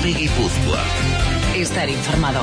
COPE Guipúzcoa. Estar informado.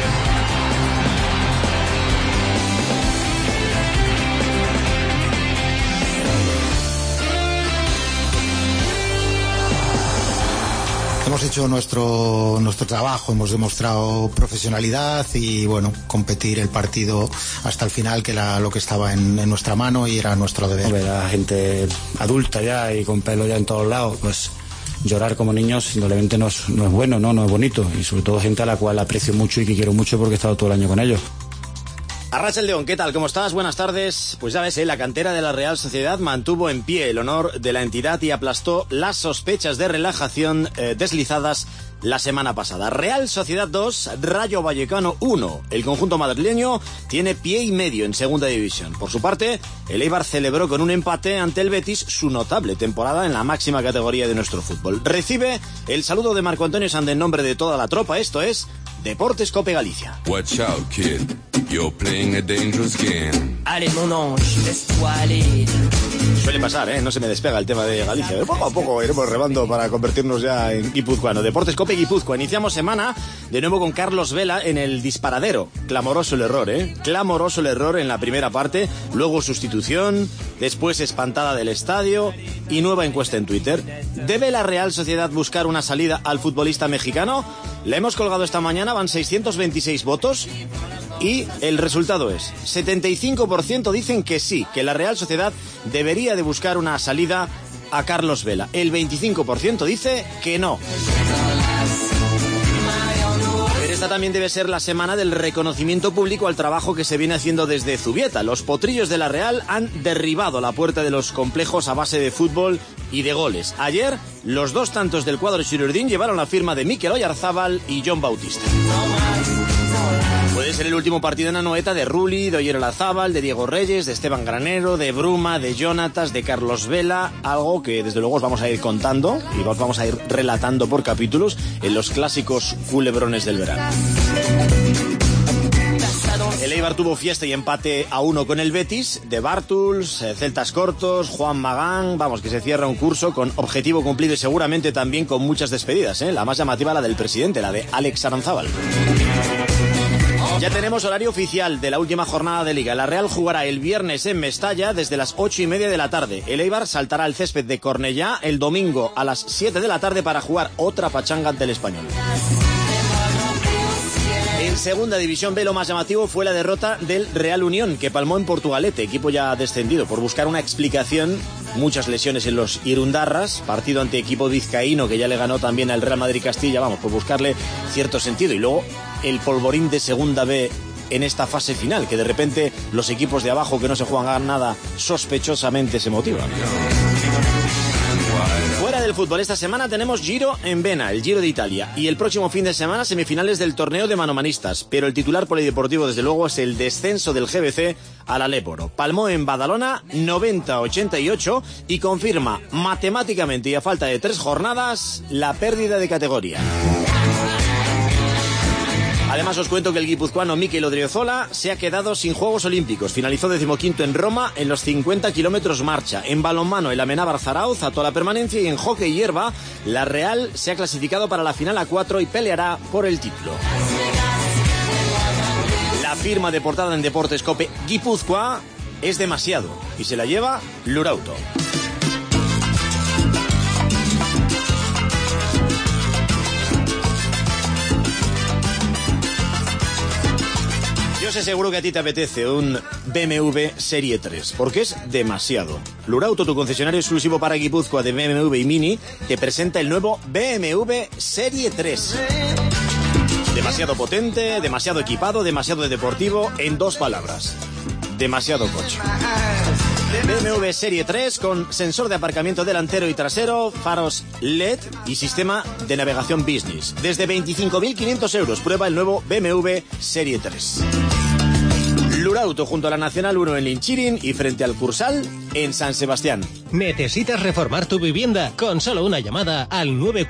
Hemos hecho nuestro trabajo, hemos demostrado profesionalidad y bueno, competir el partido hasta el final, que era lo que estaba en nuestra mano y era nuestro deber. Ver a gente adulta ya y con pelo ya en todos lados, pues llorar como niños indudablemente no es bueno, no es bonito, y sobre todo gente a la cual aprecio mucho y que quiero mucho porque he estado todo el año con ellos. Arrachel León, ¿qué tal? ¿Cómo estás? Buenas tardes. Pues ya ves, la cantera de la Real Sociedad mantuvo en pie el honor de la entidad y aplastó las sospechas de relajación deslizadas la semana pasada. Real Sociedad 2, Rayo Vallecano 1. El conjunto madrileño tiene pie y medio en segunda división. Por su parte, el Eibar celebró con un empate ante el Betis su notable temporada en la máxima categoría de nuestro fútbol. Recibe el saludo de Marco Antonio Sande en nombre de toda la tropa. Esto es Deportes Cope Galicia. Watch out, kid. You're playing a dangerous game. Allez, mon ange, laisse-toi aller. Suele pasar, no se me despega el tema de Galicia. Poco a poco iremos remando para convertirnos ya en guipuzcoano. Deportes Cope Guipúzcoa. Iniciamos semana de nuevo con Carlos Vela en el disparadero. Clamoroso el error, Clamoroso el error en la primera parte. Luego sustitución, después espantada del estadio y nueva encuesta en Twitter. ¿Debe la Real Sociedad buscar una salida al futbolista mexicano? La hemos colgado esta mañana, van 626 votos. Y el resultado es, 75% dicen que sí, que la Real Sociedad debería de buscar una salida a Carlos Vela. El 25% dice que no. Pero esta también debe ser la semana del reconocimiento público al trabajo que se viene haciendo desde Zubieta. Los potrillos de la Real han derribado la puerta de los complejos a base de fútbol y de goles. Ayer, los dos tantos del cuadro Xirurdín llevaron la firma de Mikel Oyarzábal y John Bautista. Puede ser el último partido en Anoeta de Rulli, de Oyer Olazábal, de Diego Reyes, de Esteban Granero, de Bruma, de Jonatas, de Carlos Vela, algo que desde luego os vamos a ir contando y os vamos a ir relatando por capítulos en los clásicos culebrones del verano. El Eibar tuvo fiesta y empate a 1 con el Betis, de Bartuls, Celtas Cortos, Juan Magán, vamos, que se cierra un curso con objetivo cumplido y seguramente también con muchas despedidas, la más llamativa la del presidente, la de Alex Aranzábal. Ya tenemos horario oficial de la última jornada de Liga. La Real jugará el viernes en Mestalla desde las 8:30 de la tarde. El Eibar saltará al césped de Cornellá el domingo a las 7 de la tarde para jugar otra pachanga ante el Español. En segunda división B lo más llamativo fue la derrota del Real Unión, que palmó en Portugalete, equipo ya descendido. Por buscar una explicación, muchas lesiones en los irundarras, partido ante equipo vizcaíno que ya le ganó también al Real Madrid Castilla, vamos, por buscarle cierto sentido. Y luego el polvorín de segunda B en esta fase final, que de repente los equipos de abajo que no se juegan nada sospechosamente se motivan. Fuera del fútbol, esta semana tenemos Giro en Vena, el Giro de Italia, y el próximo fin de semana semifinales del torneo de manomanistas, pero el titular polideportivo desde luego es el descenso del GBC al Aléporo. Palmó en Badalona 90-88 y confirma matemáticamente y a falta de 3 jornadas la pérdida de categoría. Además os cuento que el guipuzcoano Mikel Odriozola se ha quedado sin Juegos Olímpicos. Finalizó 15º en Roma en los 50 kilómetros marcha. En balonmano el Amenábar Zarauz ató la permanencia y en hockey hierba la Real se ha clasificado para la final A4 y peleará por el título. La firma de portada en Deportes Cope Guipúzcoa es demasiado y se la lleva Lurauto. Yo sé seguro que a ti te apetece un BMW Serie 3, porque es demasiado. Lurauto, tu concesionario exclusivo para Guipúzcoa de BMW y Mini, te presenta el nuevo BMW Serie 3. Demasiado potente, demasiado equipado, demasiado deportivo, en 2 palabras. Demasiado coche. BMW Serie 3 con sensor de aparcamiento delantero y trasero, faros LED y sistema de navegación business. Desde 25.500 euros prueba el nuevo BMW Serie 3. Lurauto junto a la Nacional 1 en Linchirin y frente al Cursal en San Sebastián. ¿Necesitas reformar tu vivienda? Con solo una llamada al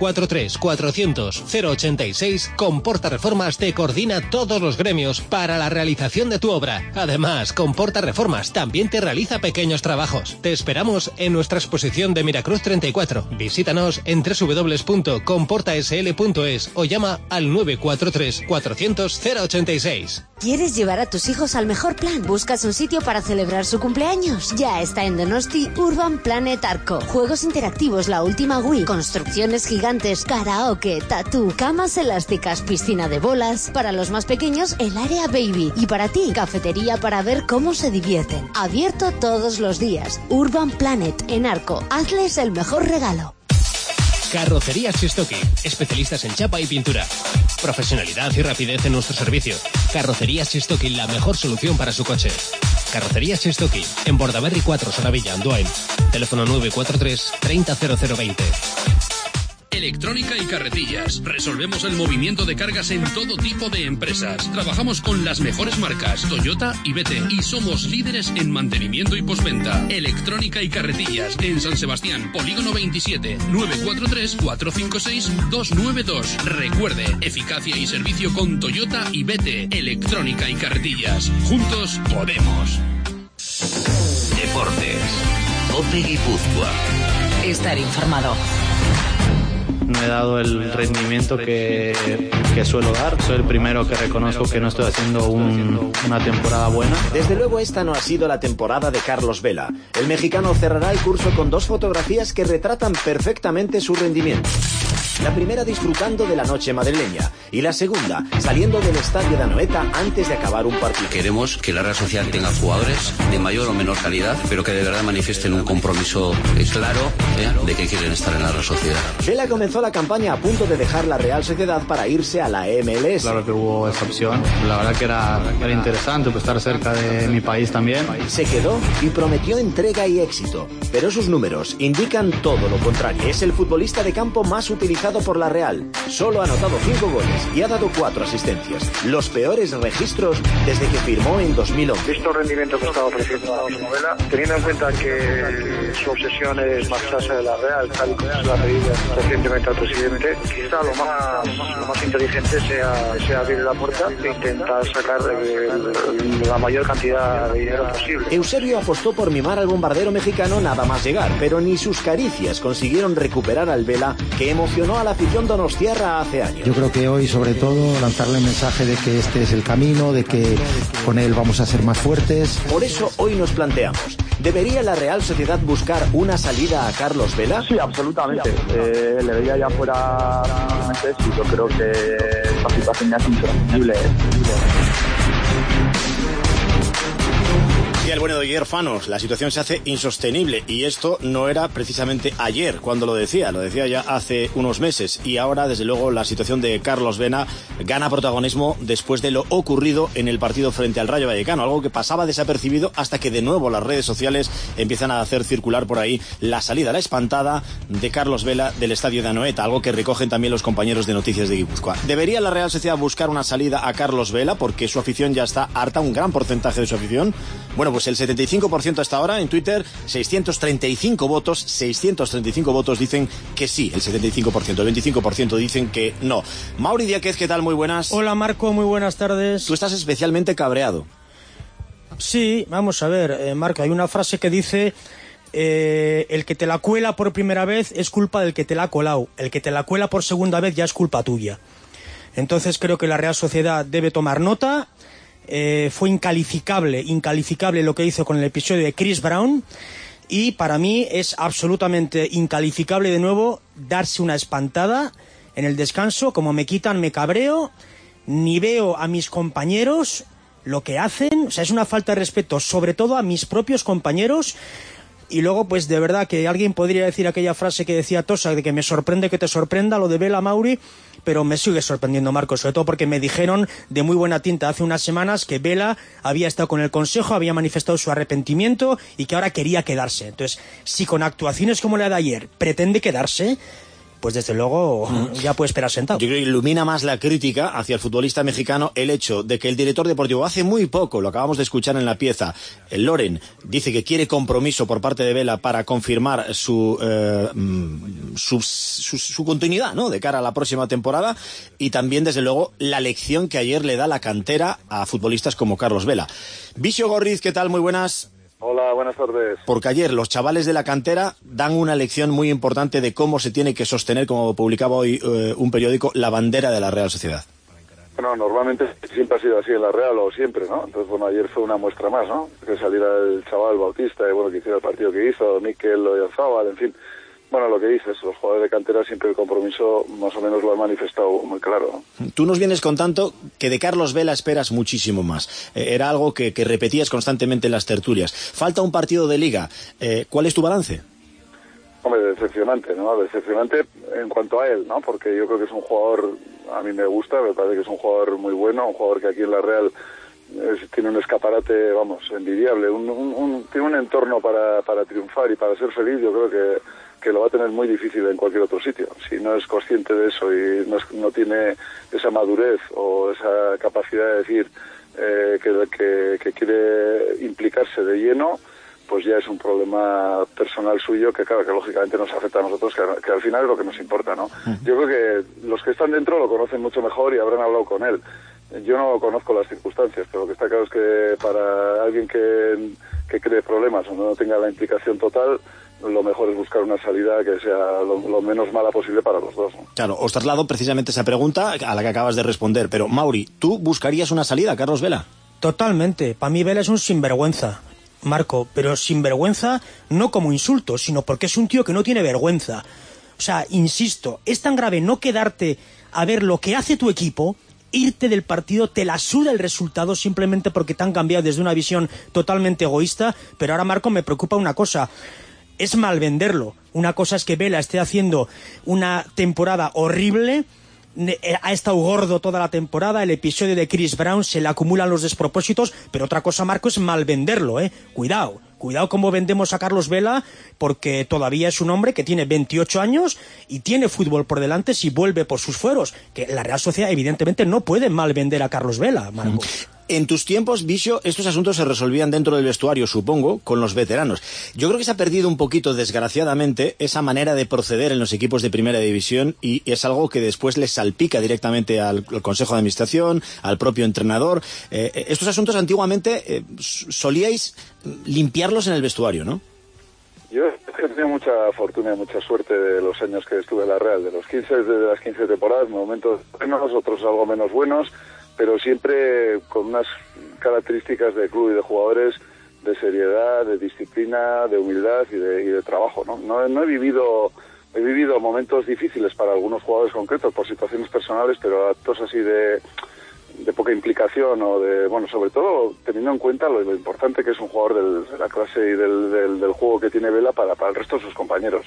943-400-086, Comporta Reformas te coordina todos los gremios para la realización de tu obra. Además, Comporta Reformas también te realiza pequeños trabajos. Te esperamos en nuestra exposición de Miracruz 34. Visítanos en www.comportasl.es o llama al 943-400-086. ¿Quieres llevar a tus hijos al mejor plan? ¿Buscas un sitio para celebrar su cumpleaños? Ya está en Donosti Urban Planet Arco. Juegos interactivos, la última Wii, construcciones gigantes, karaoke, tatú, camas elásticas, piscina de bolas. Para los más pequeños, el área baby. Y para ti, cafetería para ver cómo se divierten. Abierto todos los días. Urban Planet en Arco. Hazles el mejor regalo. Carrocerías Sistoki, especialistas en chapa y pintura. Profesionalidad y rapidez en nuestro servicio. Carrocerías Sistoki, la mejor solución para su coche. Carrocerías Sistoki, en Bordaberry 4, Sonavilla, Andoain. Teléfono 943 30 0020. Electrónica y Carretillas. Resolvemos el movimiento de cargas en todo tipo de empresas. Trabajamos con las mejores marcas, Toyota y BT. Y somos líderes en mantenimiento y postventa. Electrónica y Carretillas. En San Sebastián, Polígono 27, 943-456-292. Recuerde, eficacia y servicio con Toyota y BT. Electrónica y Carretillas. Juntos podemos. Deportes. COPE Guipúzcoa. Estar informado. No he dado el rendimiento que suelo dar. Soy el primero que reconozco que no estoy haciendo una temporada buena. Desde luego esta no ha sido la temporada de Carlos Vela. El mexicano cerrará el curso con 2 fotografías que retratan perfectamente su rendimiento. La primera disfrutando de la noche madrileña y la segunda saliendo del estadio de Anoeta antes de acabar un partido. Queremos que la Real Sociedad tenga jugadores de mayor o menor calidad, pero que de verdad manifiesten un compromiso claro de que quieren estar en la Real Sociedad. Vela comenzó la campaña a punto de dejar la Real Sociedad para irse a la MLS. Claro que hubo esa opción. La verdad que era interesante pues, estar cerca de mi país también. Se quedó y prometió entrega y éxito, pero sus números indican todo lo contrario. Es el futbolista de campo más utilizado por la Real. Solo ha anotado 5 goles y ha dado 4 asistencias. Los peores registros desde que firmó en 2011. Visto el rendimiento que está ofreciendo ahora mismo Vela, teniendo en cuenta que su obsesión es marcharse de la Real, tal y como se la pedida recientemente al presidente, quizá lo más inteligente sea abrir la puerta e intentar sacar la mayor cantidad de dinero posible. Eusebio apostó por mimar al bombardero mexicano nada más llegar, pero ni sus caricias consiguieron recuperar al Vela, que emocionó a la afición donostiarra hace años. Yo creo que hoy, sobre todo, lanzarle el mensaje de que este es el camino, de que con él vamos a ser más fuertes. Por eso hoy nos planteamos, ¿debería la Real Sociedad buscar una salida a Carlos Vela? Sí, absolutamente. Le veía ya fuera meses y yo creo que esta situación ya es insostenible. Y el bueno de Guillermo Fanos, la situación se hace insostenible y esto no era precisamente ayer cuando lo decía ya hace unos meses y ahora desde luego la situación de Carlos Vela gana protagonismo después de lo ocurrido en el partido frente al Rayo Vallecano, algo que pasaba desapercibido hasta que de nuevo las redes sociales empiezan a hacer circular por ahí la salida, la espantada de Carlos Vela del estadio de Anoeta, algo que recogen también los compañeros de Noticias de Guipúzcoa. ¿Debería la Real Sociedad buscar una salida a Carlos Vela porque su afición ya está harta, un gran porcentaje de su afición? Bueno, pues el 75% hasta ahora en Twitter, 635 votos dicen que sí, el 75%, el 25% dicen que no. Mauri Díaz, ¿qué tal? Muy buenas. Hola Marco, muy buenas tardes. Tú estás especialmente cabreado. Sí, vamos a ver, Marco, hay una frase que dice... el que te la cuela por primera vez es culpa del que te la ha colado. El que te la cuela por segunda vez ya es culpa tuya. Entonces creo que la Real Sociedad debe tomar nota. Fue incalificable lo que hizo con el episodio de Chris Brown y para mí es absolutamente incalificable de nuevo darse una espantada en el descanso. Como me quitan, me cabreo, ni veo a mis compañeros lo que hacen, o sea, es una falta de respeto sobre todo a mis propios compañeros. Y luego, pues de verdad que alguien podría decir aquella frase que decía Tosa, de que me sorprende que te sorprenda, lo de Vela, Mauri, pero me sigue sorprendiendo, Marcos, sobre todo porque me dijeron de muy buena tinta hace unas semanas que Vela había estado con el Consejo, había manifestado su arrepentimiento y que ahora quería quedarse. Entonces, si con actuaciones como la de ayer pretende quedarse, pues desde luego ya puede esperar sentado. Yo creo que ilumina más la crítica hacia el futbolista mexicano el hecho de que el director deportivo hace muy poco, lo acabamos de escuchar en la pieza, el Loren dice que quiere compromiso por parte de Vela para confirmar su continuidad, ¿no?, de cara a la próxima temporada, y también desde luego la lección que ayer le da la cantera a futbolistas como Carlos Vela. Visio Gorriz, ¿qué tal? Muy buenas. Hola, buenas tardes. Porque ayer los chavales de la cantera dan una lección muy importante de cómo se tiene que sostener, como publicaba hoy un periódico, la bandera de la Real Sociedad. Bueno, normalmente siempre ha sido así en la Real, o siempre, ¿no? Entonces, bueno, ayer fue una muestra más, ¿no? Que saliera el chaval Bautista, y bueno, que hiciera el partido que hizo, Mikel Oyarzabal, en fin. Bueno, lo que dices, los jugadores de cantera siempre el compromiso más o menos lo han manifestado muy claro, ¿no? Tú nos vienes contando que de Carlos Vela esperas muchísimo más. Era algo que repetías constantemente en las tertulias. Falta un partido de Liga. ¿Cuál es tu balance? Hombre, decepcionante, ¿no? Decepcionante en cuanto a él, ¿no? Porque yo creo que es un jugador, a mí me gusta, me parece que es un jugador muy bueno, un jugador que aquí en la Real tiene un escaparate, vamos, envidiable, tiene un entorno para triunfar y para ser feliz. Yo creo que lo va a tener muy difícil en cualquier otro sitio. Si no es consciente de eso y no tiene esa madurez o esa capacidad de decir que quiere implicarse de lleno, pues ya es un problema personal suyo que, claro, que lógicamente nos afecta a nosotros, que al final es lo que nos importa, ¿no? Yo creo que los que están dentro lo conocen mucho mejor y habrán hablado con él. Yo no conozco las circunstancias, pero lo que está claro es que para alguien que cree problemas o no tenga la implicación total, lo mejor es buscar una salida que sea lo menos mala posible para los dos, ¿no? Claro, os traslado precisamente esa pregunta a la que acabas de responder, pero Mauri, ¿tú buscarías una salida a Carlos Vela? Totalmente. Para mí Vela es un sinvergüenza, Marco, pero sinvergüenza no como insulto, sino porque es un tío que no tiene vergüenza. O sea, insisto, es tan grave no quedarte a ver lo que hace tu equipo, irte del partido, te la suda el resultado simplemente porque te han cambiado desde una visión totalmente egoísta. Pero ahora, Marco, me preocupa una cosa. Es mal venderlo. Una cosa es que Vela esté haciendo una temporada horrible, ha estado gordo toda la temporada, el episodio de Chris Brown, se le acumulan los despropósitos, pero otra cosa, Marco, es mal venderlo, Cuidado cómo vendemos a Carlos Vela, porque todavía es un hombre que tiene 28 años y tiene fútbol por delante si vuelve por sus fueros, que la Real Sociedad evidentemente no puede mal vender a Carlos Vela, Marco. En tus tiempos, Visio, estos asuntos se resolvían dentro del vestuario, supongo, con los veteranos. Yo creo que se ha perdido un poquito, desgraciadamente, esa manera de proceder en los equipos de primera división, y es algo que después les salpica directamente al Consejo de Administración, al propio entrenador. Estos asuntos antiguamente solíais limpiarlos en el vestuario, ¿no? Yo he tenido mucha fortuna y mucha suerte de los años que estuve en la Real, de las 15 temporadas, momentos buenos, otros algo menos buenos, pero siempre con unas características de club y de jugadores de seriedad, de disciplina, de humildad y de trabajo, ¿no? No he vivido momentos difíciles para algunos jugadores concretos por situaciones personales, pero actos así de poca implicación o de, bueno, sobre todo teniendo en cuenta lo importante que es un jugador de la clase y del juego que tiene Vela para el resto de sus compañeros.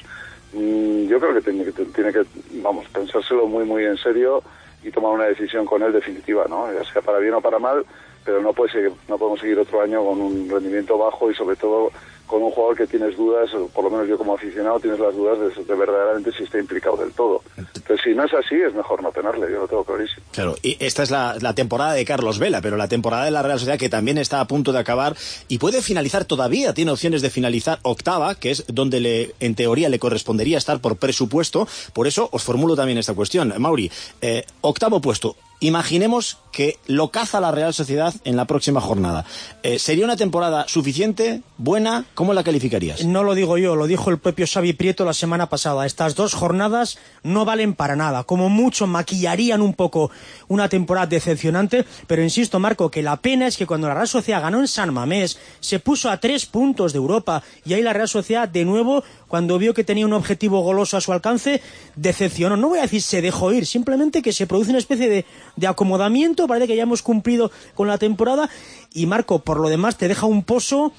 Yo creo que tiene que pensárselo muy muy en serio y tomar una decisión con él definitiva, ¿no? Ya sea para bien o para mal, pero no podemos seguir otro año con un rendimiento bajo y sobre todo con un jugador que tienes dudas, o por lo menos yo como aficionado tienes las dudas de verdaderamente si está implicado del todo. Entonces, si no es así, es mejor no tenerle, yo lo tengo clarísimo. Claro, y esta es la temporada de Carlos Vela, pero la temporada de la Real Sociedad, que también está a punto de acabar y puede finalizar todavía, tiene opciones de finalizar octava, que es donde en teoría le correspondería estar por presupuesto. Por eso os formulo también esta cuestión. Mauri, octavo puesto. Imaginemos que lo caza la Real Sociedad en la próxima jornada. ¿Sería una temporada suficiente, buena? ¿Cómo la calificarías? No lo digo yo, lo dijo el propio Xavi Prieto la semana pasada. Estas 2 jornadas no valen para nada. Como mucho maquillarían un poco una temporada decepcionante, pero insisto, Marco, que la pena es que cuando la Real Sociedad ganó en San Mamés, se puso a 3 puntos de Europa, y ahí la Real Sociedad, de nuevo, cuando vio que tenía un objetivo goloso a su alcance, decepcionó. No voy a decir se dejó ir, simplemente que se produce una especie de acomodamiento. Parece que ya hemos cumplido con la temporada, y Marco, por lo demás, te deja un pozo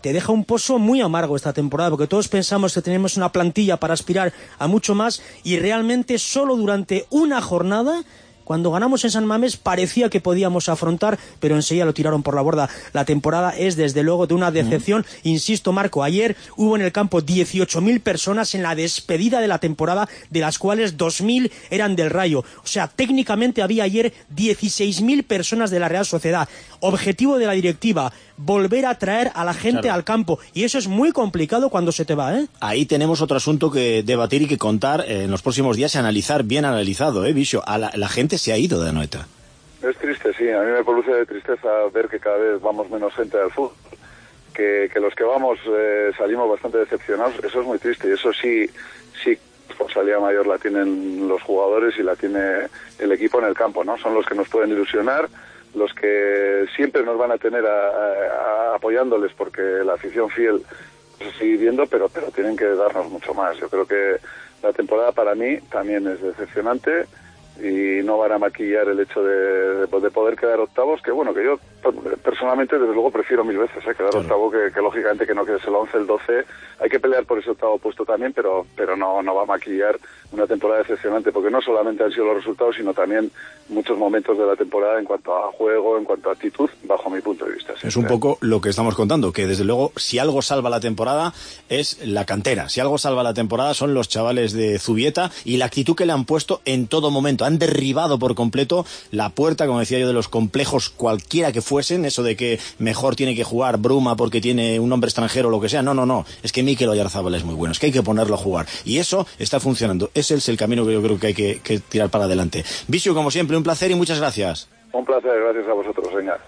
muy amargo esta temporada, porque todos pensamos que tenemos una plantilla para aspirar a mucho más, y realmente solo durante una jornada Cuando ganamos en San Mamés parecía que podíamos afrontar, pero enseguida lo tiraron por la borda. La temporada es desde luego de una decepción. Insisto, Marco, ayer hubo en el campo 18.000 personas en la despedida de la temporada, de las cuales 2.000 eran del Rayo. O sea, técnicamente había ayer 16.000 personas de la Real Sociedad. Objetivo de la directiva, volver a traer a la gente al campo, y eso es muy complicado cuando se te va, ¿eh? Ahí tenemos otro asunto que debatir y que contar en los próximos días y analizar, bien analizado, Visio. La gente se ha ido de Anoeta. Es triste, sí, a mí me produce de tristeza ver que cada vez vamos menos gente al fútbol, que los que vamos salimos bastante decepcionados. Eso es muy triste, y eso sí responsabilidad mayor la tienen los jugadores y la tiene el equipo en el campo, ¿no? Son los que nos pueden ilusionar, los que siempre nos van a tener apoyándoles, porque la afición fiel se sigue viendo, pero tienen que darnos mucho más. Yo creo que la temporada para mí también es decepcionante, y no van a maquillar el hecho de poder quedar octavos, que bueno, que yo personalmente desde luego prefiero mil veces quedar octavo que lógicamente que no quedes el 11, el 12. Hay que pelear por ese octavo puesto también, pero no va a maquillar una temporada decepcionante, porque no solamente han sido los resultados, sino también muchos momentos de la temporada en cuanto a juego, en cuanto a actitud, bajo mi punto de vista. Siempre. Es un poco lo que estamos contando, que desde luego si algo salva la temporada es la cantera, si algo salva la temporada son los chavales de Zubieta y la actitud que le han puesto en todo momento. Han derribado por completo la puerta, como decía yo, de los complejos cualquiera que fuesen, eso de que mejor tiene que jugar Bruma porque tiene un nombre extranjero o lo que sea. No, es que Mikel Oyarzábal es muy bueno, es que hay que ponerlo a jugar, y eso está funcionando. Ese es el camino que yo creo que hay que tirar para adelante. Visio, como siempre, un placer y muchas gracias. Un placer, gracias a vosotros, venga.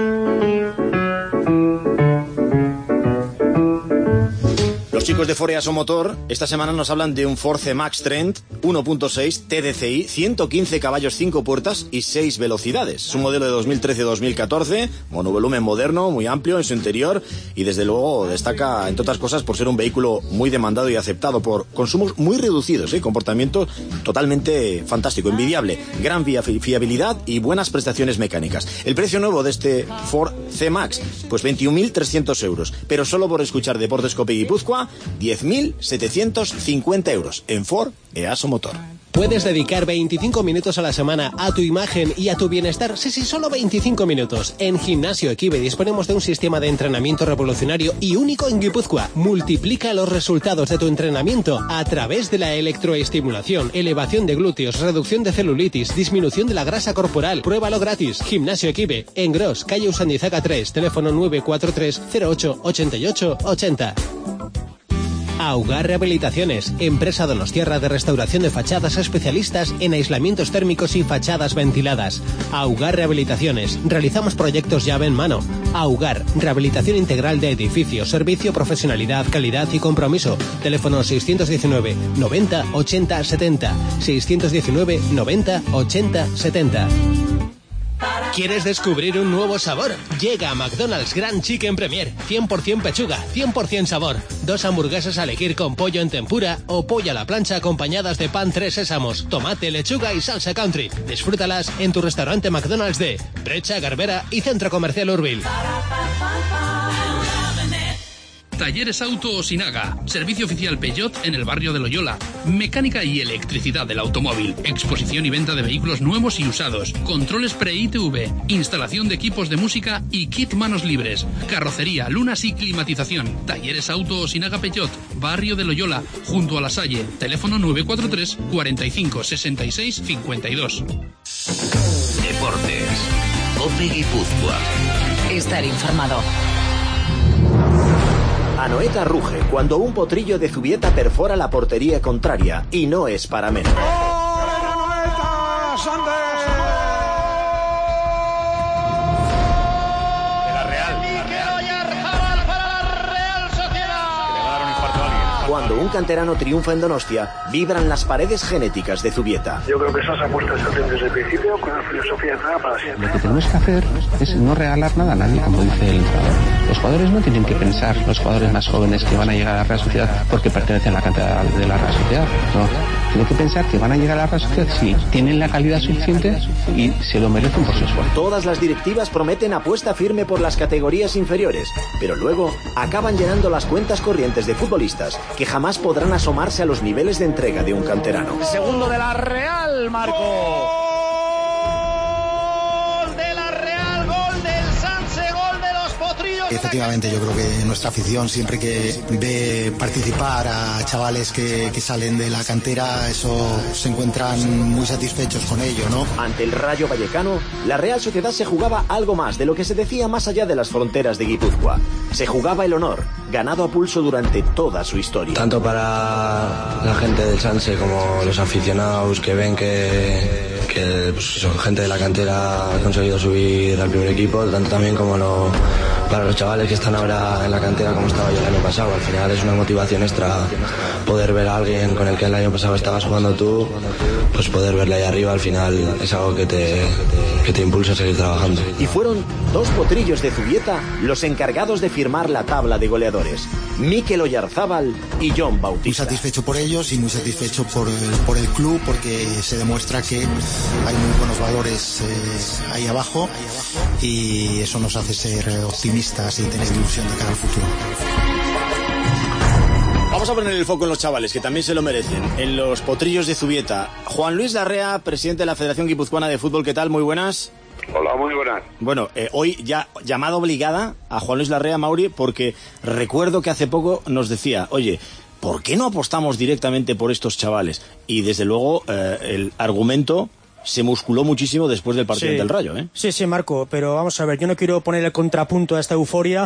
Los chicos de Foreaso Motor esta semana nos hablan de un Ford C-Max Trend 1.6 TDCi, 115 caballos, 5 puertas y 6 velocidades. Es un modelo de 2013-2014, monovolumen moderno, muy amplio en su interior, y desde luego destaca, entre otras cosas, por ser un vehículo muy demandado y aceptado por consumos muy reducidos, comportamiento totalmente fantástico, envidiable, gran fiabilidad y buenas prestaciones mecánicas. El precio nuevo de este Ford C-Max, pues 21.300 euros, pero solo por escuchar Deportes Cope Guipúzcoa, 10.750 euros en Ford Easo Motor. ¿Puedes dedicar 25 minutos a la semana a tu imagen y a tu bienestar? Sí, solo 25 minutos. En Gimnasio Equibe disponemos de un sistema de entrenamiento revolucionario y único en Guipúzcoa. Multiplica los resultados de tu entrenamiento a través de la electroestimulación, elevación de glúteos, reducción de celulitis, disminución de la grasa corporal. Pruébalo gratis. Gimnasio Equibe, en Gros, calle Usandizaga 3, teléfono 943 08 88 80. Augar Rehabilitaciones, empresa donostiarra de restauración de fachadas, especialistas en aislamientos térmicos y fachadas ventiladas. Augar Rehabilitaciones, realizamos proyectos llave en mano. Augar, rehabilitación integral de edificios, servicio, profesionalidad, calidad y compromiso. Teléfono 619 90 80 70. 619 90 80 70. ¿Quieres descubrir un nuevo sabor? Llega a McDonald's Grand Chicken Premier. 100% pechuga, 100% sabor. 2 hamburguesas a elegir con pollo en tempura o pollo a la plancha acompañadas de pan 3 sésamos, tomate, lechuga y salsa country. Disfrútalas en tu restaurante McDonald's de Brecha, Garbera y Centro Comercial Urbil. Talleres Auto Osinaga, servicio oficial Peugeot en el barrio de Loyola, mecánica y electricidad del automóvil, exposición y venta de vehículos nuevos y usados, controles pre-ITV, instalación de equipos de música y kit manos libres, carrocería, lunas y climatización. Talleres Auto Osinaga Peugeot, barrio de Loyola, junto a La Salle, teléfono 943 45 66 52. Deportes. Cope Guipúzcoa. Estar informado. Anoeta ruge cuando un potrillo de Zubieta perfora la portería contraria, y no es para menos. Cuando un canterano triunfa en Donostia, vibran las paredes genéticas de Zubieta. Yo creo que esas apuestas se hacen desde el principio con la filosofía de nada para siempre. Lo que tenemos que hacer es no regalar nada a nadie, como dice el entrenador. Los jugadores no tienen que pensar, los jugadores más jóvenes, que van a llegar a la Real Sociedad porque pertenecen a la cantera de la Real Sociedad. No, tienen que pensar que van a llegar a la Real Sociedad si tienen la calidad suficiente y se lo merecen por su esfuerzo. Todas las directivas prometen apuesta firme por las categorías inferiores, pero luego acaban llenando las cuentas corrientes de futbolistas que jamás podrán asomarse a los niveles de entrega de un canterano. Segundo de la Real, Marco. Efectivamente, yo creo que nuestra afición, siempre que ve participar a chavales que salen de la cantera, eso se encuentran muy satisfechos con ello, ¿no? Ante el Rayo Vallecano, la Real Sociedad se jugaba algo más de lo que se decía más allá de las fronteras de Guipúzcoa. Se jugaba el honor, ganado a pulso durante toda su historia. Tanto para la gente del Sanse como los aficionados que ven que pues, son gente de la cantera ha conseguido subir al primer equipo, tanto también como para los chavales que están ahora en la cantera como estaba yo el año pasado. Al final es una motivación extra poder ver a alguien con el que el año pasado estabas jugando tú, pues poder verle ahí arriba al final es algo que te impulsa a seguir trabajando. Y fueron 2 potrillos de Zubieta los encargados de firmar la tabla de goleadores, Mikel Oyarzábal y Jon Bautista. Muy satisfecho por ellos y muy satisfecho por el club, porque se demuestra que hay muy buenos valores ahí abajo, y eso nos hace ser optimistas y tener ilusión de cara al futuro. Vamos a poner el foco en los chavales, que también se lo merecen, en los potrillos de Zubieta. Juan Luis Larrea, presidente de la Federación Guipuzcoana de Fútbol, ¿qué tal? Muy buenas. Hola, muy buenas. Bueno, hoy ya llamada obligada a Juan Luis Larrea, Mauri, porque recuerdo que hace poco nos decía, oye, ¿por qué no apostamos directamente por estos chavales? Y desde luego el argumento se musculó muchísimo después del partido del Rayo, ¿eh? Sí, Marco, pero vamos a ver, yo no quiero poner el contrapunto a esta euforia,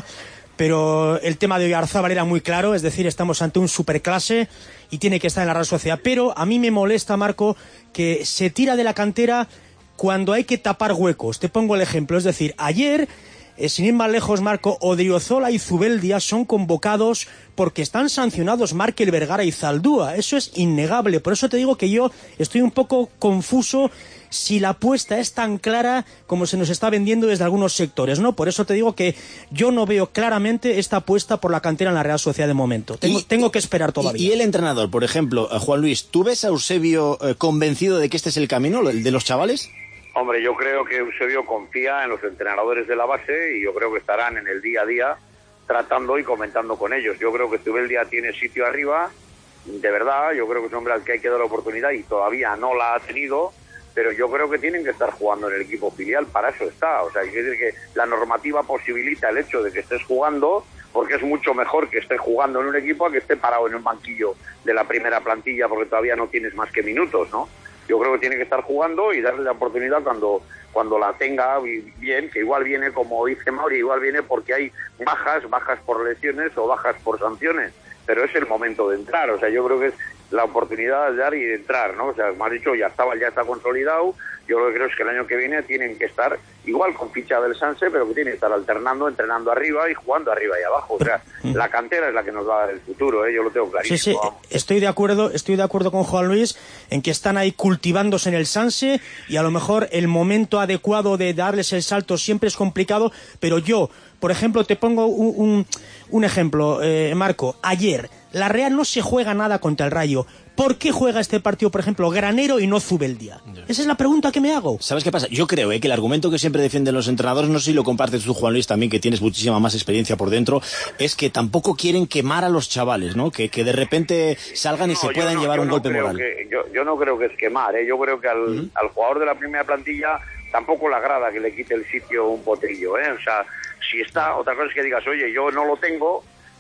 pero el tema de Oyarzábal era muy claro, es decir, estamos ante un superclase y tiene que estar en la Real Sociedad. Pero a mí me molesta, Marco, que se tira de la cantera cuando hay que tapar huecos. Te pongo el ejemplo, es decir, ayer, sin ir más lejos, Marco, Odriozola y Zubeldia son convocados porque están sancionados Markel, Vergara y Zaldúa. Eso es innegable. Por eso te digo que yo estoy un poco confuso si la apuesta es tan clara como se nos está vendiendo desde algunos sectores, ¿no? Por eso te digo que yo no veo claramente esta apuesta por la cantera en la Real Sociedad de momento. Tengo que esperar todavía. ¿Y el entrenador, por ejemplo, Juan Luis, tú ves a Eusebio convencido de que este es el camino, el de los chavales? Hombre, yo creo que Eusebio confía en los entrenadores de la base y yo creo que estarán en el día a día tratando y comentando con ellos. Yo creo que Zubeldia tiene sitio arriba, de verdad, yo creo que es un hombre al que hay que dar la oportunidad y todavía no la ha tenido, pero yo creo que tienen que estar jugando en el equipo filial, para eso está. O sea, hay que decir que la normativa posibilita el hecho de que estés jugando, porque es mucho mejor que estés jugando en un equipo a que esté parado en un banquillo de la primera plantilla porque todavía no tienes más que minutos, ¿no? Yo creo que tiene que estar jugando y darle la oportunidad cuando la tenga bien, que igual viene, como dice Mauri, igual viene porque hay bajas por lesiones o bajas por sanciones, pero es el momento de entrar. O sea, yo creo que es la oportunidad de dar y de entrar, ¿no? O sea, me has dicho, ya está consolidado. Yo lo que creo es que el año que viene tienen que estar igual con ficha del Sanse, pero que tienen que estar alternando, entrenando arriba y jugando arriba y abajo. O sea, la cantera es la que nos va a dar el futuro, ¿eh? Yo lo tengo clarísimo. Sí, estoy de acuerdo con Juan Luis en que están ahí cultivándose en el Sanse y a lo mejor el momento adecuado de darles el salto siempre es complicado, pero yo, por ejemplo, te pongo un ejemplo, Marco. Ayer, la Real no se juega nada contra el Rayo. ¿Por qué juega este partido, por ejemplo, Granero y no Zubeldia? Esa es la pregunta que me hago. ¿Sabes qué pasa? Yo creo que el argumento que siempre defienden los entrenadores, no sé si lo compartes tú, Juan Luis, también, que tienes muchísima más experiencia por dentro, es que tampoco quieren quemar a los chavales, ¿no? Que de repente salgan y se puedan llevar un golpe moral. Yo no creo que es quemar, ¿eh? Yo creo que al jugador de la primera plantilla tampoco le agrada que le quite el sitio un potrillo, ¿eh? O sea, si está, otra cosa es que digas, oye, yo no lo tengo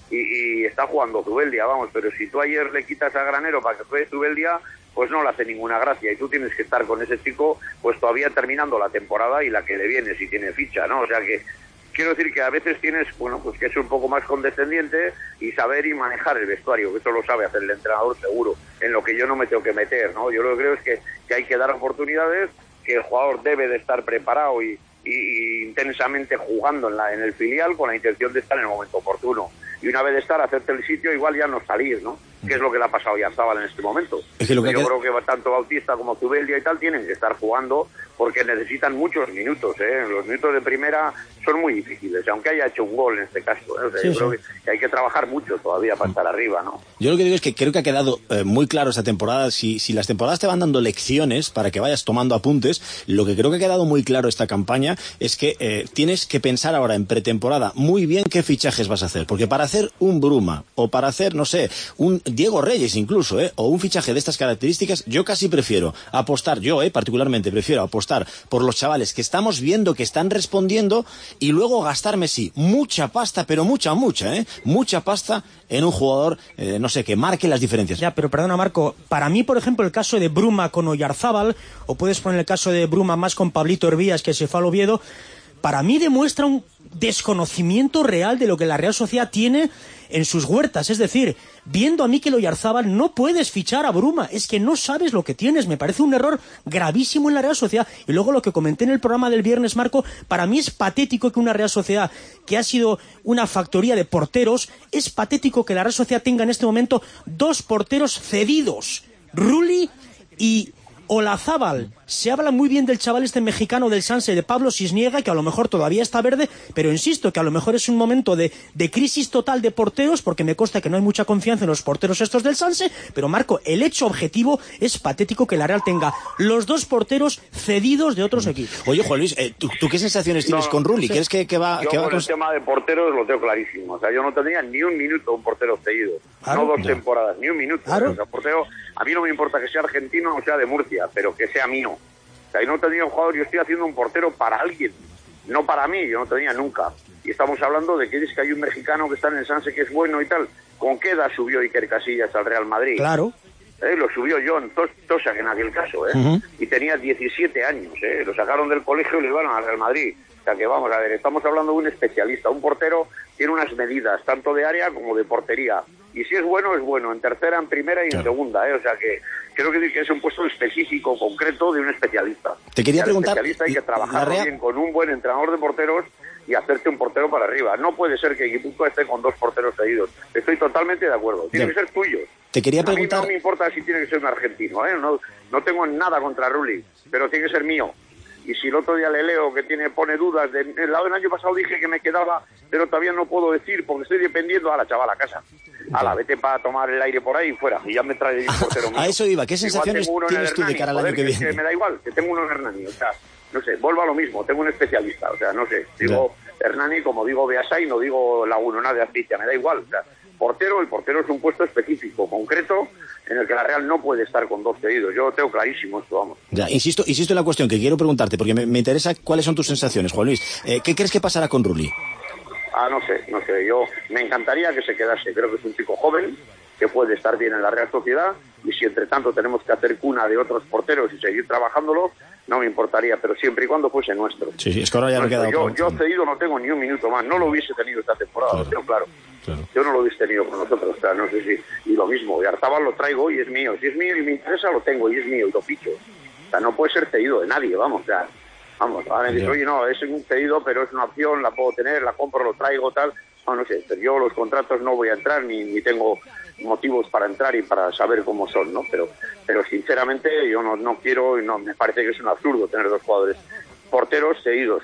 y está jugando Zubeldia, vamos, pero si tú ayer le quitas a Granero para que juegue Zubeldia, pues no le hace ninguna gracia y tú tienes que estar con ese chico pues todavía terminando la temporada y la que le viene si tiene ficha, ¿no? O sea que quiero decir que a veces tienes, bueno, pues que ser un poco más condescendiente y saber y manejar el vestuario, que eso lo sabe hacer el entrenador seguro, en lo que yo no me tengo que meter, ¿no? Yo lo que creo es que hay que dar oportunidades, que el jugador debe de estar preparado y intensamente jugando en el filial con la intención de estar en el momento oportuno. Y una vez de estar, hacerte el sitio, igual ya no salir, ¿no? Que es lo que le ha pasado a Oyarzábal en este momento. Es que yo creo que tanto Bautista como Zubeldia y tal tienen que estar jugando porque necesitan muchos minutos, ¿eh? Los minutos de primera son muy difíciles, aunque haya hecho un gol en este caso, ¿eh? O sea, yo creo que hay que trabajar mucho todavía para estar arriba, ¿no? Yo lo que digo es que creo que ha quedado muy claro esta temporada. Si las temporadas te van dando lecciones para que vayas tomando apuntes, lo que creo que ha quedado muy claro esta campaña es que tienes que pensar ahora en pretemporada muy bien qué fichajes vas a hacer, porque para hacer un Bruma o para hacer, no sé, un Diego Reyes incluso, o un fichaje de estas características, yo casi prefiero apostar, particularmente prefiero apostar por los chavales que estamos viendo que están respondiendo y luego gastarme, sí, mucha pasta, pero mucha pasta en un jugador, no sé, que marque las diferencias. Ya, pero perdona, Marco, para mí, por ejemplo, el caso de Bruma con Oyarzábal, o puedes poner el caso de Bruma más con Pablito Hervías, que se fue al Oviedo, para mí demuestra un desconocimiento real de lo que la Real Sociedad tiene en sus huertas. Es decir, viendo a Mikel Oyarzábal no puedes fichar a Bruma, es que no sabes lo que tienes. Me parece un error gravísimo en la Real Sociedad. Y luego lo que comenté en el programa del viernes, Marco, para mí es patético que una Real Sociedad que ha sido una factoría de porteros, es patético que la Real Sociedad tenga en este momento 2 porteros cedidos, Rulli y Olazábal. Se habla muy bien del chaval este mexicano del Sanse, de Pablo Cisniega, que a lo mejor todavía está verde, pero insisto que a lo mejor es un momento de crisis total de porteros, porque me consta que no hay mucha confianza en los porteros estos del Sanse, pero Marco, el hecho objetivo es patético que la Real tenga los 2 porteros cedidos de otros equipos. Oye, Juan Luis, ¿tú qué sensaciones tienes con Rulli? ¿Crees que va? Yo con el tema de porteros lo tengo clarísimo. O sea, yo no tendría ni un minuto un portero cedido. Claro, no 2 temporadas, ni un minuto. Claro. O sea, portero, a mí no me importa que sea argentino o sea de Murcia, pero que sea mío. O sea, yo no tendría un jugador, yo estoy haciendo un portero para alguien, no para mí, yo no tenía nunca. Y estamos hablando de que es que hay un mexicano que está en el Sanse que es bueno y tal. ¿Con qué edad subió Iker Casillas al Real Madrid? Claro. Lo subió John Tosak en aquel caso, y tenía 17 años, lo sacaron del colegio y lo llevaron al Real Madrid. O sea que vamos a ver, estamos hablando de un especialista. Un portero tiene unas medidas, tanto de área como de portería. Y si es bueno, en tercera, en primera y en segunda, O sea que creo que es un puesto específico, concreto, de un especialista. Te quería preguntar... especialista hay que trabajar bien con un buen entrenador de porteros y hacerte un portero para arriba. No puede ser que Guipúzcoa esté con 2 porteros cedidos. Estoy totalmente de acuerdo. Tiene que ser tuyos. Te quería preguntar... A mí no me importa si tiene que ser un argentino, no tengo nada contra Rulli, pero tiene que ser mío. Y si el otro día le leo que pone dudas, el año pasado dije que me quedaba, pero todavía no puedo decir porque estoy dependiendo a la chavala a casa. Vete para tomar el aire por ahí y fuera, y ya me trae un portero mío. A eso iba, ¿qué sensaciones tienes tú de cara al año que viene? Que me da igual, que tengo uno en Hernani, o sea, no sé, vuelvo a lo mismo, tengo un especialista, o sea, no sé, digo Hernani como digo Beasay, no digo Lagunona de Aspicia, me da igual, o sea, el portero es un puesto específico, concreto, en el que la Real no puede estar con 2 cedidos. Yo lo tengo clarísimo esto, vamos. Ya, insisto en la cuestión que quiero preguntarte, porque me interesa cuáles son tus sensaciones, Juan Luis. ¿Qué crees que pasará con Rulli? No sé, yo me encantaría que se quedase. Creo que es un chico joven, que puede estar bien en la Real Sociedad, y si entre tanto tenemos que hacer cuna de otros porteros y seguir trabajándolo, no me importaría, pero siempre y cuando fuese nuestro. Sí, es que ahora ya no queda otro. Yo cedido no tengo ni un minuto más, no lo hubiese tenido esta temporada, lo tengo claro. Yo no lo hubiese tenido con nosotros, o sea, no sé si... Y lo mismo, Oyarzábal lo traigo y es mío. Si es mío y me interesa, lo tengo y es mío y lo picho. O sea, no puede ser cedido de nadie, vamos, o sea... ahora me dice, oye, no, es un cedido, pero es una opción, la puedo tener, la compro, lo traigo, tal... No sé, pero yo los contratos no voy a entrar, ni tengo motivos para entrar y para saber cómo son, ¿no? Pero sinceramente yo no quiero, y no me parece que es un absurdo tener 2 jugadores porteros seguidos.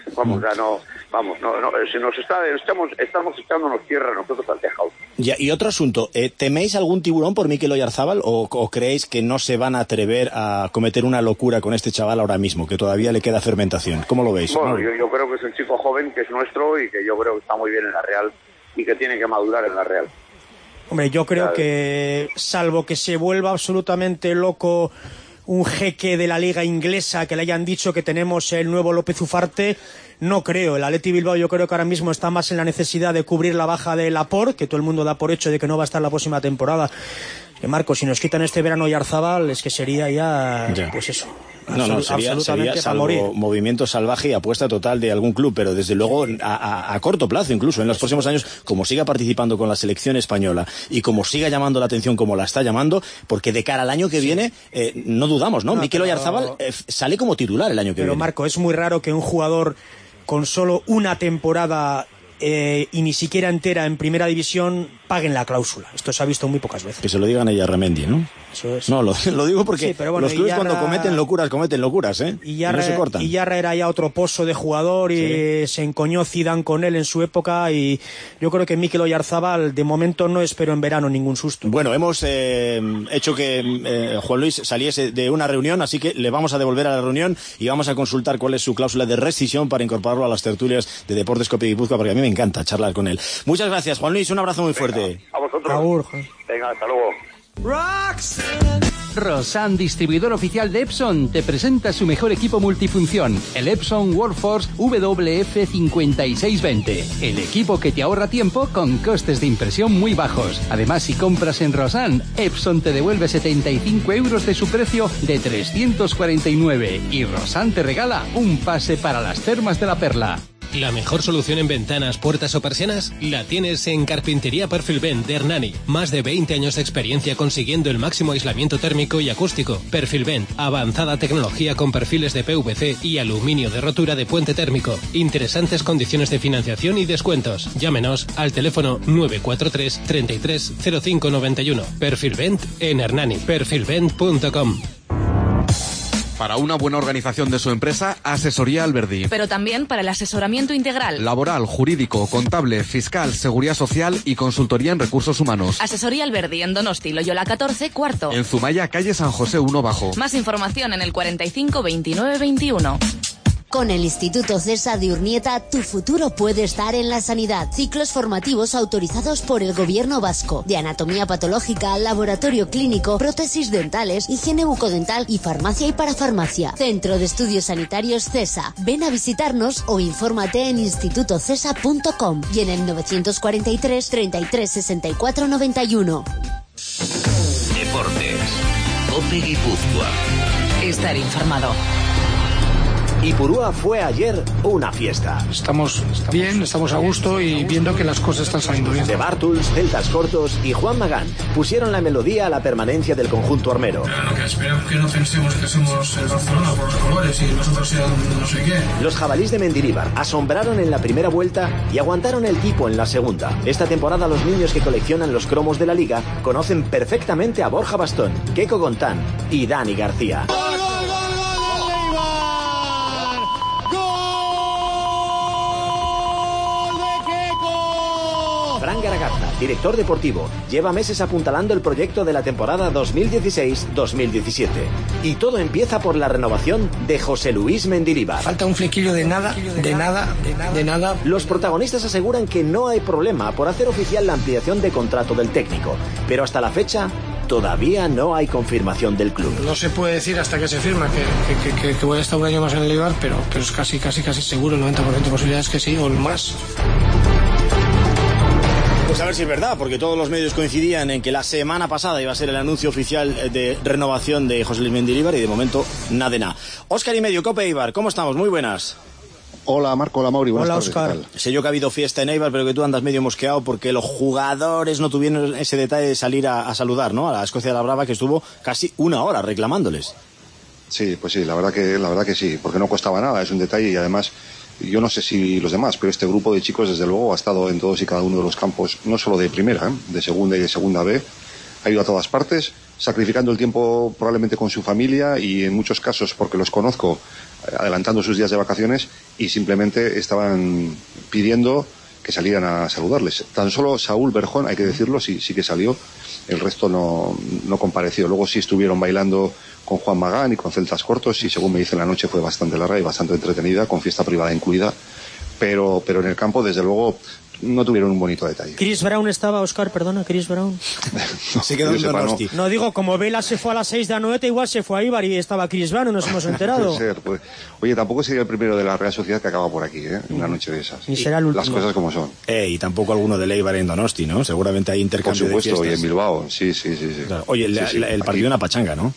Estamos echándonos tierra nosotros al tejado. Y otro asunto, ¿teméis algún tiburón por Mikel Oyarzábal o creéis que no se van a atrever a cometer una locura con este chaval ahora mismo, que todavía le queda fermentación? ¿Cómo lo veis? Bueno, yo creo que es un chico joven, que es nuestro y que yo creo que está muy bien en la Real y que tiene que madurar en la Real. Hombre, yo creo que, salvo que se vuelva absolutamente loco un jeque de la liga inglesa, que le hayan dicho que tenemos el nuevo López Ufarte, no creo. El Athletic Bilbao yo creo que ahora mismo está más en la necesidad de cubrir la baja de Laporte, que todo el mundo da por hecho de que no va a estar la próxima temporada. Que Marco, si nos quitan este verano Oyarzábal, es que sería ya. Pues eso. Sería salvo movimiento salvaje y apuesta total de algún club, pero desde luego a corto plazo, incluso en los próximos años, como siga participando con la selección española y como siga llamando la atención como la está llamando, porque de cara al año que viene no dudamos, ¿no? Mikel Oyarzábal sale como titular el año que viene. Pero Marco, es muy raro que un jugador con solo una temporada y ni siquiera entera en primera división paguen la cláusula. Esto se ha visto muy pocas veces. Que se lo digan a Yarramendi, ¿no? Eso es. No, lo digo porque sí, pero bueno, los clubes cuando cometen locuras, ¿eh? Y no se cortan. Y Yarra era ya otro pozo de jugador y se encoñó Zidane con él en su época, y yo creo que Mikel Oyarzábal de momento no espero en verano ningún susto. Bueno, hemos hecho que Juan Luis saliese de una reunión, así que le vamos a devolver a la reunión y vamos a consultar cuál es su cláusula de rescisión para incorporarlo a las tertulias de Deportes Cope Guipúzcoa, porque a mí me encanta charlar con él. Muchas gracias, Juan Luis, un abrazo muy fuerte. A vosotros. Agur. Venga, hasta luego. Roxanne. Rosan, distribuidor oficial de Epson, te presenta su mejor equipo multifunción, el Epson Workforce WF5620. El equipo que te ahorra tiempo con costes de impresión muy bajos. Además, si compras en Rosan, Epson te devuelve 75 euros de su precio de 349 y Rosan te regala un pase para las termas de la Perla. La mejor solución en ventanas, puertas o persianas la tienes en Carpintería Perfilvent de Hernani. Más de 20 años de experiencia consiguiendo el máximo aislamiento térmico y acústico. Perfilvent, avanzada tecnología con perfiles de PVC y aluminio de rotura de puente térmico. Interesantes condiciones de financiación y descuentos. Llámenos al teléfono 943 33 05 91. Perfilvent en Hernani. Perfilvent.com. Para una buena organización de su empresa, Asesoría Alberdi. Pero también para el asesoramiento integral. Laboral, jurídico, contable, fiscal, seguridad social y consultoría en recursos humanos. Asesoría Alberdi en Donosti, Loyola 14, cuarto. En Zumaya, calle San José 1 Bajo. Más información en el 45 29 21. Con el Instituto CESA de Urnieta, tu futuro puede estar en la sanidad. Ciclos formativos autorizados por el Gobierno vasco. De anatomía patológica, laboratorio clínico, prótesis dentales, higiene bucodental y farmacia y parafarmacia. Centro de Estudios Sanitarios CESA. Ven a visitarnos o infórmate en institutocesa.com y en el 943 33 64 91. Deportes. COPE Guipúzcoa. Estar informado. Ipurúa fue ayer una fiesta. Estamos bien, estamos a gusto y viendo que las cosas están saliendo bien. De Bartuls, Celtas Cortos y Juan Magán pusieron la melodía a la permanencia del conjunto armero. Pero lo que esperamos que no pensemos que somos el Barcelona por los colores y nosotros sean no sé qué. Los jabalís de Mendilibar asombraron en la primera vuelta y aguantaron el tipo en la segunda. Esta temporada los niños que coleccionan los cromos de la liga conocen perfectamente a Borja Bastón, Keco Gontán y Dani García. Fran Garagata, director deportivo, lleva meses apuntalando el proyecto de la temporada 2016-2017. Y todo empieza por la renovación de José Luis Mendilibar. Falta un flequillo de nada. Los protagonistas aseguran que no hay problema por hacer oficial la ampliación de contrato del técnico, pero hasta la fecha todavía no hay confirmación del club. No se puede decir hasta que se firma que voy a estar un año más en el Eibar, pero es casi seguro, el 90% de posibilidades que sí o más. Pues a ver si es verdad, porque todos los medios coincidían en que la semana pasada iba a ser el anuncio oficial de renovación de José Luis Mendilibar y de momento nada de nada. Óscar y medio, Cope Eibar, ¿cómo estamos? Muy buenas. Hola Marco, hola Mauri, buenas tardes. Óscar. Sé yo que ha habido fiesta en Eibar, pero que tú andas medio mosqueado porque los jugadores no tuvieron ese detalle de salir a saludar, ¿no? A la Escocia de la Brava, que estuvo casi una hora reclamándoles. Sí, pues sí, la verdad que sí, porque no costaba nada, es un detalle y además yo no sé si los demás, pero este grupo de chicos desde luego ha estado en todos y cada uno de los campos, no solo de primera, de segunda y de segunda B, ha ido a todas partes, sacrificando el tiempo probablemente con su familia y en muchos casos, porque los conozco, adelantando sus días de vacaciones y simplemente estaban pidiendo que salieran a saludarles. Tan solo Saúl Berjón, hay que decirlo, sí que salió, el resto no compareció. Luego sí estuvieron bailando con Juan Magán y con Celtas Cortos y según me dicen la noche fue bastante larga y bastante entretenida, con fiesta privada incluida, pero en el campo desde luego no tuvieron un bonito detalle. Chris Brown estaba, Óscar, perdona, Chris Brown. Se quedó en Donosti. No digo, como Vela se fue a las 6 de la noche, igual se fue a Eibar y estaba Chris Brown, no nos hemos enterado. Puede ser, pues. Oye, tampoco sería el primero de la Real Sociedad que acaba por aquí, en una noche de esas. Ni será el último. Las cosas como son. Y tampoco alguno del Eibar en Donosti, ¿no? Seguramente hay intercambio de fiestas. Por supuesto, y en Bilbao, sí. Claro. Oye, el partido en la pachanga, ¿no?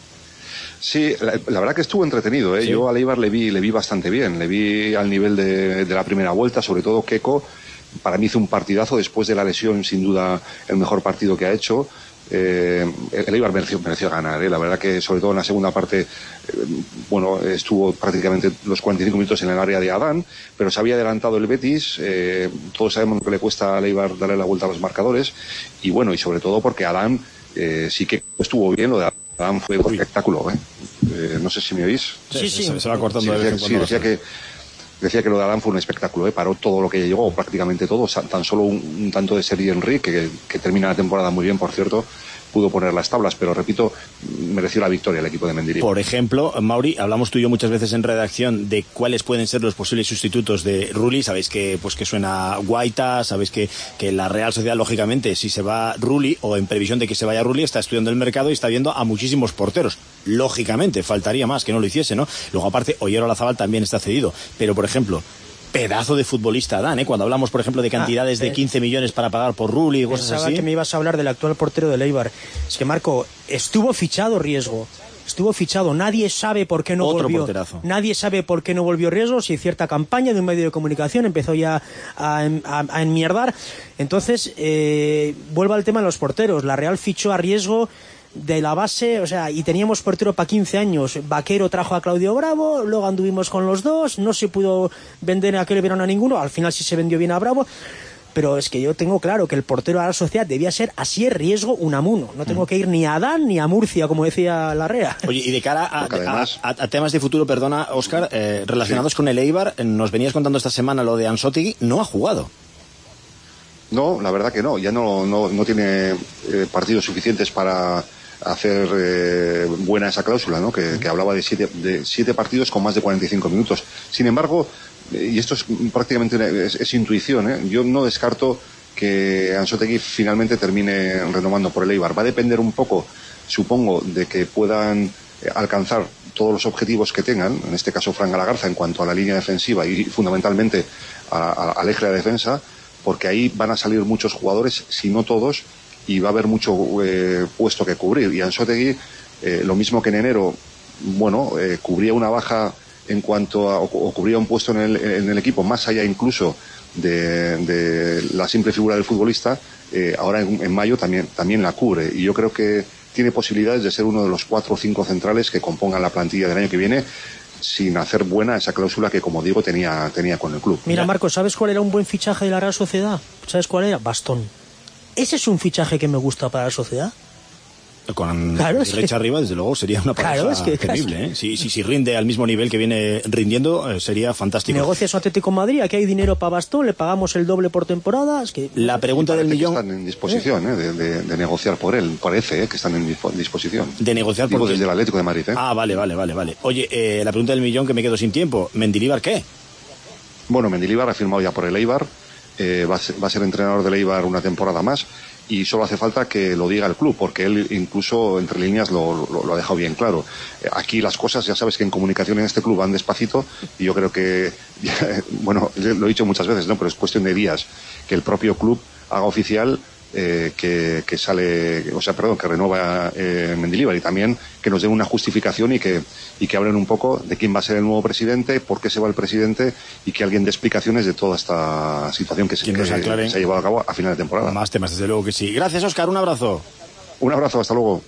Sí, la verdad que estuvo entretenido, ¿eh? Sí. Yo al Eibar le vi bastante bien, le vi al nivel de la primera vuelta, sobre todo Keco. Para mí hizo un partidazo después de la lesión, sin duda el mejor partido que ha hecho. El Eibar mereció ganar, la verdad que sobre todo en la segunda parte estuvo prácticamente los 45 minutos en el área de Adán, pero se había adelantado el Betis. Todos sabemos lo que le cuesta al Eibar darle la vuelta a los marcadores y sobre todo porque Adán sí que estuvo bien. Lo de Adán fue un espectáculo, no sé si me oís. Sí. Se va cortando de vez en cuando. Decía que lo de Adán fue un espectáculo, paró todo lo que llegó, prácticamente todo, tan solo un tanto de Sergi Henry, que termina la temporada muy bien, por cierto, pudo poner las tablas, pero repito, mereció la victoria el equipo de Mendilibar. Por ejemplo, Mauri, hablamos tú y yo muchas veces en redacción de cuáles pueden ser los posibles sustitutos de Rulli. Sabéis que suena Guaita, sabéis que la Real Sociedad, lógicamente, si se va Rulli, o en previsión de que se vaya Rulli, está estudiando el mercado y está viendo a muchísimos porteros. Lógicamente, faltaría más que no lo hiciese, ¿no? Luego, aparte, Oyer Olazábal también está cedido. Pero, por ejemplo, pedazo de futbolista Dan, ¿eh? Cuando hablamos, por ejemplo, de cantidades de 15 millones para pagar por Rulli y cosas así. Pensaba que me ibas a hablar del actual portero del Eibar. Es que, Marco, estuvo fichado Riesgo. Nadie sabe por qué no volvió. Porterazo. Nadie sabe por qué no volvió Riesgo, si cierta campaña de un medio de comunicación empezó ya a enmierdar. Entonces, vuelvo al tema de los porteros. La Real fichó a Riesgo de la base, o sea, y teníamos portero para 15 años. Vaquero trajo a Claudio Bravo, luego anduvimos con los dos, no se pudo vender aquel verano a ninguno, al final sí se vendió bien a Bravo. Pero es que yo tengo claro que el portero de la Sociedad debía ser así Riesgo Unamuno. No tengo que ir ni a Adán ni a Murcia, como decía Larrea. Oye, y de cara a temas de futuro, perdona, Óscar, relacionados con el Eibar, nos venías contando esta semana lo de Ansótegui, no ha jugado. No, la verdad que no. Ya no tiene partidos suficientes para hacer buena esa cláusula, ¿no? Que hablaba de siete partidos con más de 45 minutos. Sin embargo, y esto es prácticamente es intuición, ¿eh? Yo no descarto que Ansótegui finalmente termine renovando por el Eibar. Va a depender un poco, supongo, de que puedan alcanzar todos los objetivos que tengan, en este caso Fran Galagarza, en cuanto a la línea defensiva y fundamentalmente al eje de defensa, porque ahí van a salir muchos jugadores, si no todos, y va a haber mucho puesto que cubrir. Y Ansótegui, lo mismo que en enero, cubría una baja en cuanto a, o cubría un puesto en el equipo, más allá incluso de la simple figura del futbolista, ahora en mayo también la cubre. Y yo creo que tiene posibilidades de ser uno de los 4 o 5 centrales que compongan la plantilla del año que viene, sin hacer buena esa cláusula que, como digo, tenía con el club. Mira, Marco, ¿sabes cuál era un buen fichaje de la Real Sociedad? ¿Sabes cuál era? Bastón. Ese es un fichaje que me gusta para la Sociedad. Con derecha arriba, desde luego, sería una pareja terrible, ¿eh? Si rinde al mismo nivel que viene rindiendo, sería fantástico. Negocias un Atlético de Madrid, aquí hay dinero para Bastón, le pagamos el doble por temporada. Es que... La pregunta del millón... Están en disposición de negociar por él, parece que están en disposición. De negociar por desde el Atlético de Madrid, ¿eh? Ah, vale. Oye, la pregunta del millón, que me quedo sin tiempo. ¿Mendilibar qué? Bueno, Mendilibar ha firmado ya por el Eibar, va a ser entrenador del Eibar una temporada más. Y solo hace falta que lo diga el club, porque él incluso entre líneas lo ha dejado bien claro. Aquí las cosas, ya sabes que en comunicación en este club van despacito, y yo creo que, lo he dicho muchas veces, ¿no? Pero es cuestión de días que el propio club haga oficial que renueva Mendilibar, y también que nos den una justificación y que hablen un poco de quién va a ser el nuevo presidente, por qué se va el presidente, y que alguien dé explicaciones de toda esta situación que se ha llevado a cabo a final de temporada. Más temas, desde luego que sí. Gracias, Óscar, un abrazo. Un abrazo, hasta luego.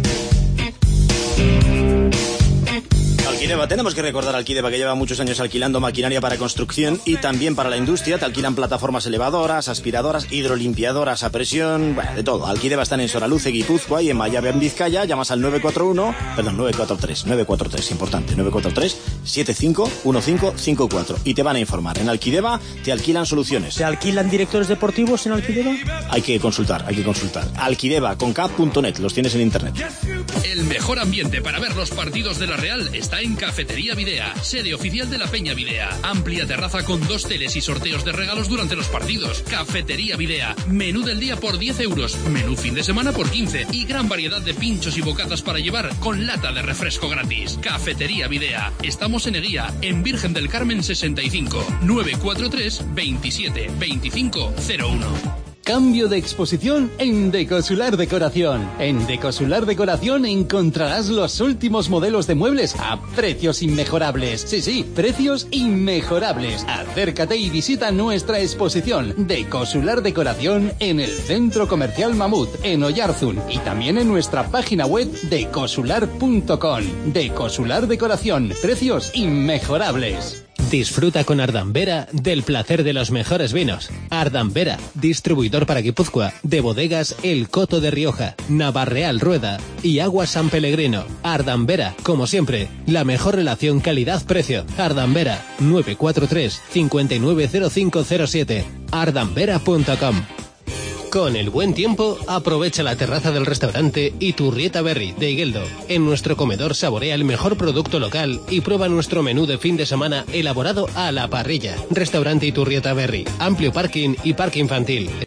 Alquideva, tenemos que recordar a Alquideva, que lleva muchos años alquilando maquinaria para construcción y también para la industria. Te alquilan plataformas elevadoras, aspiradoras, hidrolimpiadoras a presión, de todo. Alquideva están en Soraluce, Guipúzcoa, y en Mayave, en Vizcaya. Llamas al 943, importante, 943-751554, y te van a informar. En Alquideva te alquilan soluciones. ¿Te alquilan directores deportivos en Alquideva? Hay que consultar. Alquideva con K.net, los tienes en internet. El mejor ambiente para ver los partidos de la Real está en Cafetería Videa, sede oficial de la Peña Videa. Amplia terraza con 2 teles y sorteos de regalos durante los partidos. Cafetería Videa, menú del día por 10 euros, menú fin de semana por 15, y gran variedad de pinchos y bocatas para llevar con lata de refresco gratis. Cafetería Videa, estamos en Eguía, en Virgen del Carmen 65, 943 27 25 01. Cambio de exposición en Decosular Decoración. En Decosular Decoración encontrarás los últimos modelos de muebles a precios inmejorables. Sí, precios inmejorables. Acércate y visita nuestra exposición Decosular Decoración en el Centro Comercial Mamut, en Oyarzun, y también en nuestra página web decosular.com. Decosular Decoración, precios inmejorables. Disfruta con Ardambera del placer de los mejores vinos. Ardambera, distribuidor para Guipúzcoa de bodegas El Coto de Rioja, Navarreal Rueda y Agua San Pellegrino. Ardambera, como siempre, la mejor relación calidad-precio. Ardambera, 943 590507. ardambera.com. Con el buen tiempo, aprovecha la terraza del restaurante Iturrieta Berri de Igueldo. En nuestro comedor saborea el mejor producto local y prueba nuestro menú de fin de semana elaborado a la parrilla. Restaurante Iturrieta Berri, amplio parking y parque infantil.